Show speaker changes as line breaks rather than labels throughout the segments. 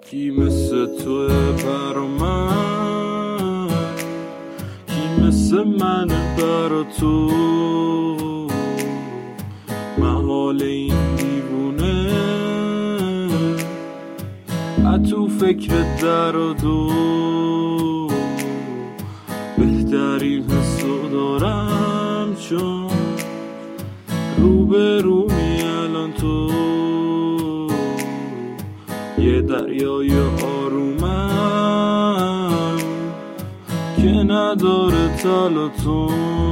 کی مثل تو برا من، کی مثل من برا تو، محال این دیوونه تو فکر در و دو، بهترین حسو دارم چون رو به رو می الان تو، یه دریای آرومم که نداره تلاطم.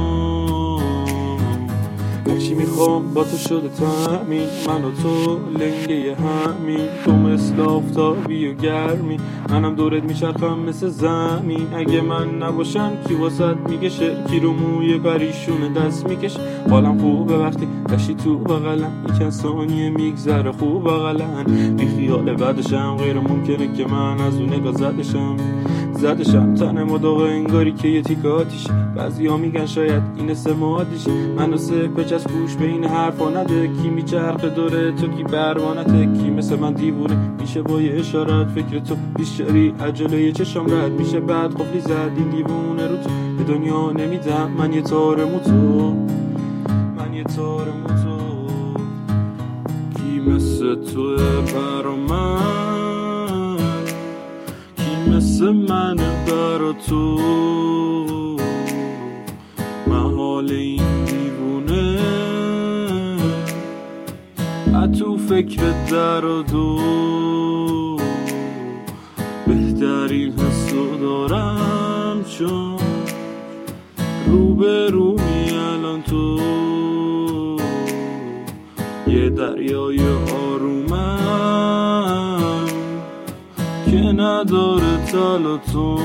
هرچی میخوام با تو شده تامین، من و تو لنگه همین، تو مثل آفتابی و گرمی، منم دورت میچرخم مثل زمین. اگه من نباشم کی واسط میگه شعر، کی رو موی پریشون دست میکش. حالم خوبه وقتی داشتی تو بغلم، یکن ثانیه میگذره خوب بغلن، بی خیال بعدشم غیر ممکنه که من از اون نگاه زدشم تن مداغه انگاری که یه تیک آتیش. بعضی ها میگن شاید این سمادیش، من و سپچ از گوش به این حرفا نده. کی میچرخه دوره تو کی بروانته، کی مثل من دیوونه میشه با یه اشارت. فکر تو بیشتری عجله چشم رد میشه، بعد قفلی زد این دیوونه رو تو به دنیا نمیدم. من یه تار موتو، من یه تار موتو. کی مثل تو برا من، کی مثل من برا تو، محال این دیوونه تو فکر در و دو، بهترین حسو دارم چون رو به رو می الان تو، یه دریای آرومم که نداره تلاطم.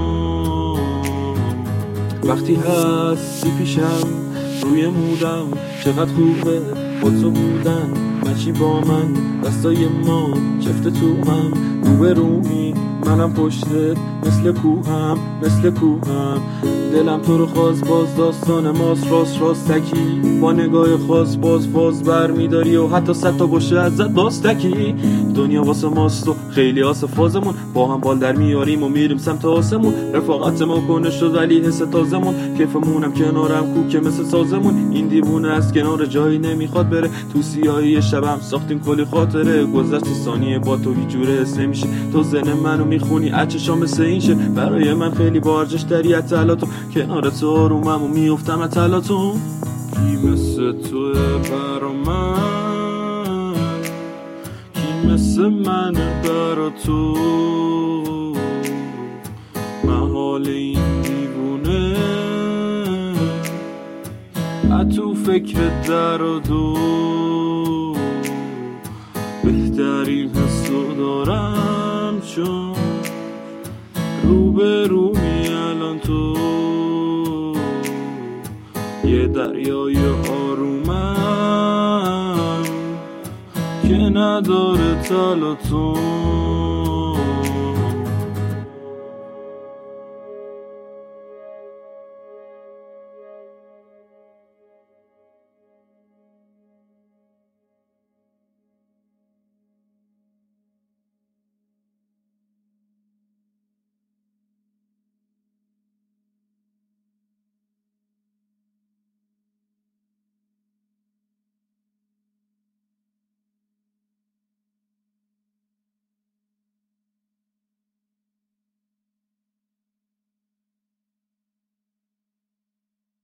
وقتی هستی پیشم روی مودم، چقدر خوبه با تو بودن، مچی با من دستای ما چفت تو هم، رو به رومی منم پشتت مثل کوهم دلم تو رو خواست باز داستان ماست، راستکی با نگاه خاص باز بر میداری و حتی 100 تا باشه ازت باستکی. دنیا واسه ماست و خیلی آسه فازمون، با هم بال در میاریم و میریم سمت آسمون. رفاقت ما کنه شد ولی حس تازمون، کیفمونم کنارم کوکه مثل سازمون. این دیوونه از کنار جایی نمیخواد بره، تو سیاهی شبم ساختیم کلی خاطره. گذشت ثانیه با تو هیچ جوره حس نمیشه، تو ذهن منو میخونی اچشام مثل این شه. برای من خیلی با ارزش داری اطلاعاتو، کنار تو آرومم و میافتم اطلاعاتو. کی مثل تو برا من، کی مثل من برا تو، محال این دیوونه تو فکر در و دو، بهترین حسو دارم چون رو به رو می الان تو، یه دریای آرومم که نداره تلاطم.